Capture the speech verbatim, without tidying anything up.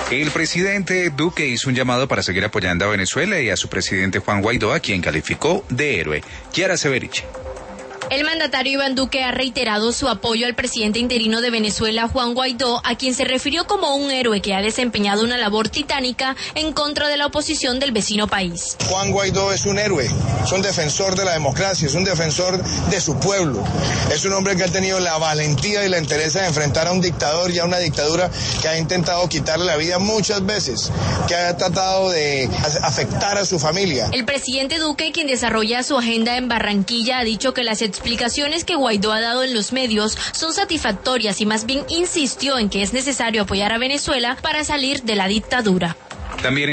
El presidente Duque hizo un llamado para seguir apoyando a Venezuela y a su presidente Juan Guaidó, a quien calificó de héroe. Chiara Severich. El mandatario Iván Duque ha reiterado su apoyo al presidente interino de Venezuela, Juan Guaidó, a quien se refirió como un héroe que ha desempeñado una labor titánica en contra de la oposición del vecino país. Juan Guaidó es un héroe, es un defensor de la democracia, es un defensor de su pueblo. Es un hombre que ha tenido la valentía y la entereza de enfrentar a un dictador y a una dictadura que ha intentado quitarle la vida muchas veces, que ha tratado de afectar a su familia. El presidente Duque, quien desarrolla su agenda en Barranquilla, ha dicho que las explicaciones que Guaidó ha dado en los medios son satisfactorias y más bien insistió en que es necesario apoyar a Venezuela para salir de la dictadura. También